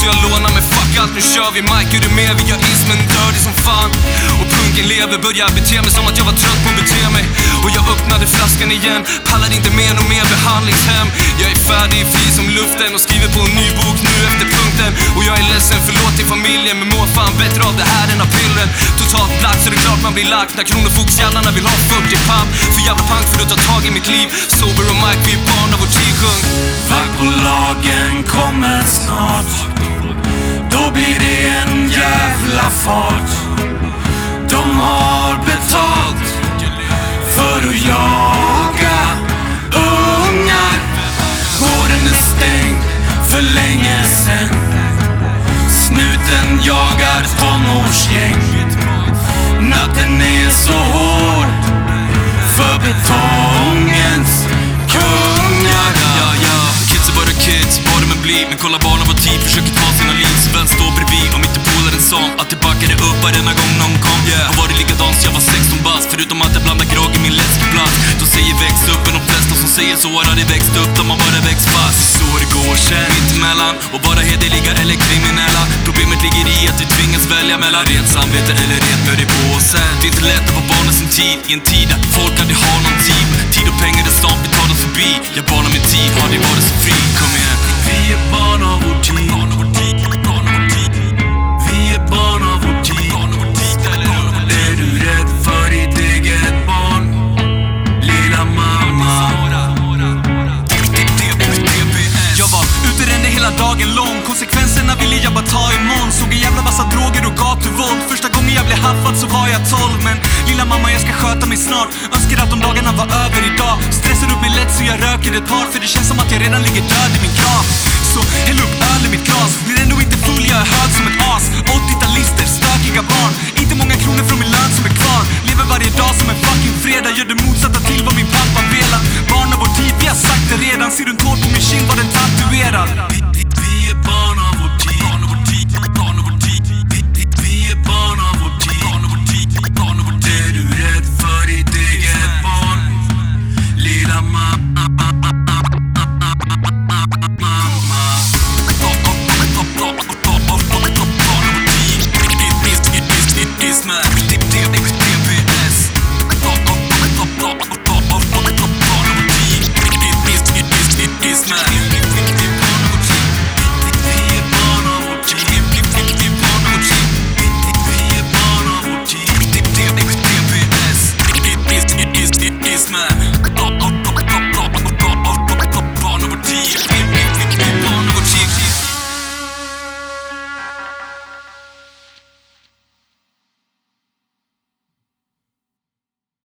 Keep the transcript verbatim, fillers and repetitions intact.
jag lånar, men fuck allt, nu kör vi. Mike, hur är med? Vi gör ismen dirty som fan. Och punken lever, börjar bete mig som att jag var trött på att bete mig. Och jag öppnade flaskan igen, pallar inte med någon mer behandlingshem. Jag är färdig, fri som luften och skriver på en ny bok nu efter punkten. Och jag är ledsen, förlåt till familjen, men mår fan bättre av det här än av pillen. Totalt black, så det är klart man blir lack när kronofogdsjävlarna vill ha fyrtio pamp. För jävla pank för att ta tag i mitt liv. Sober och Mike, vi är barn av vår tid, sjung. Vaktbolagen kommer snart, då blir det en jävla fart. De har betalt för att jaga ungar. Gården är stängd för länge sen. Snuten jagar tonårsgäng. Natten är så hård för betongens kungar. Ja, ja, kids är bara kids, bara med bli. Men kolla barn av vår tid försöker ta sina liv. Så väl står bredvid om inte polaren sa att det backade upp varenda gång någon kom. Yeah. Har varit likadant så jag var sexton bast, förutom att jag blandar grogg i min läskeplats. De säger växt upp, men de flesta som säger så har det växt upp, de har bara växt fast. Så det går sen mittemellan och vara hederliga eller kriminella. Problemet ligger i att vi tvingas välja mellan rent samvete eller rent mör i påsen. Det är inte lätt att vara barn av sin tid i en tid att folk aldrig har någon tid. Tid och pengar är sånt vi tar oss förbi. Jag barn av min tid har det varit så fri. Kom igen. Vi är barn av vår tid. Vi är barn av vår tid. Är du rädd för ditt eget barn, lilla mamma? Jag var ute hela dagen lång. Konsekvenserna ville jag bara ta imorgon. Såg en jävla massa droger och gatuvåld. Första gången jag blev haffad så var jag tolv. Men lilla mamma, jag ska sköta mig snart. Önskar att de dagarna var över idag. Stressar upp mig lätt så jag röker ett par. För det känns som att jag redan ligger död i min grav. Så häll upp öl i mitt glas. Blir ändå inte full, jag är hög som ett as. åttio-talister, stökiga barn. Inte många kronor från min lön som är kvar. Lever varje dag som en fucking fredag. Gör det motsatta till vad min pappa velat. Barn av vår tid, vi har sagt det redan. Ser du en tår på min kind var den tatuerad.